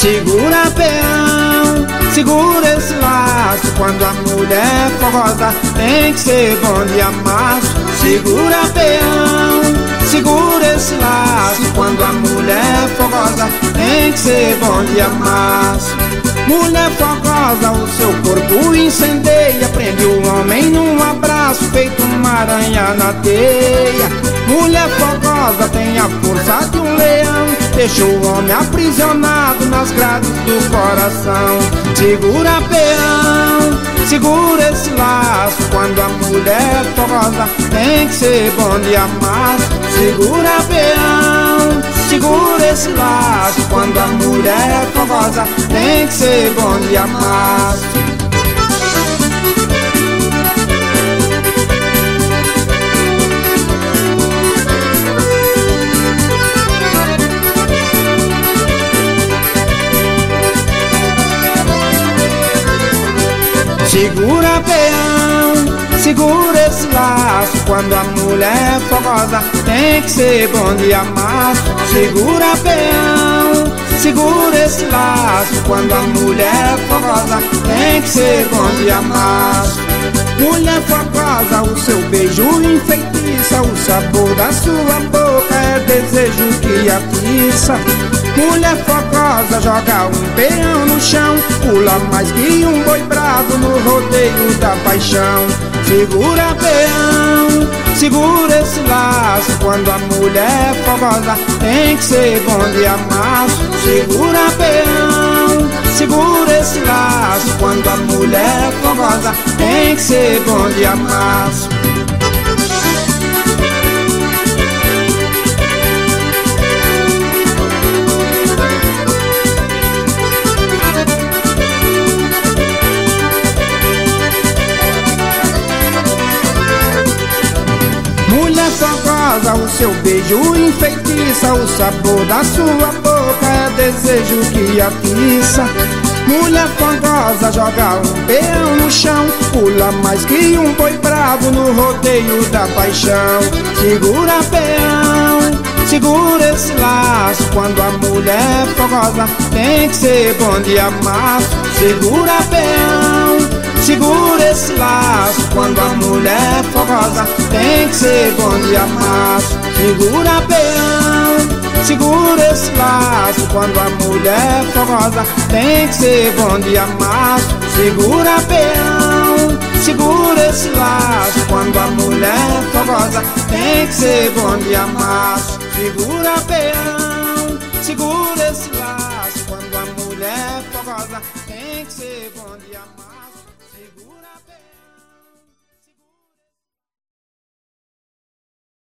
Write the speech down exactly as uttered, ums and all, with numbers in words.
Segura peão, segura esse laço. Quando a mulher fogosa tem que ser bom de amasso. Segura peão, segura esse laço. Quando a mulher fogosa tem que ser bom de amasso. Mulher fogosa, o seu corpo incendeia, prende o homem num abraço, feito uma aranha na teia. Mulher fogosa tem a força de um leão, deixa o homem aprisionado nas grades do coração. Segura peão, segura esse laço. Quando a mulher fogosa tem que ser bom de amasso. Segura peão, segura esse laço. Quando a mulher fogosa tem que ser bom de amasso. Segura peão, segura esse laço. Quando a mulher fogosa tem que ser bom de amasso. Segura peão, segura esse laço. Quando a mulher fogosa tem que ser bom de amasso. Mulher fogosa, o seu beijo enfeitiça, o sabor da sua boca é desejo que atiça. Mulher fogosa joga um peão no chão, pula mais que um boi bravo no rodeio da paixão. Segura peão, segura esse laço. Quando a mulher fogosa tem que ser bom de amasso. Segura peão, segura esse laço. Quando a mulher fogosa tem que ser bom de amasso. Mulher fogosa, o seu beijo enfeitiça, o sabor da sua boca é desejo que atiça. Mulher fogosa joga um peão no chão, pula mais que um boi bravo no rodeio da paixão. Segura peão, segura esse laço. Quando a mulher fogosa tem que ser bom de amasso. Segura peão, segura esse laço. Quando a mulher fogosa tem que ser bom de amasso. Segura peão, segura esse laço. Quando a mulher fogosa tem que ser bom de amasso. Segura peão, segura esse laço. Quando a mulher fogosa tem que ser bom de amasso. Segura peão, segura esse laço. Quando a mulher fogosa tem que ser bom de amasso. Segura peão.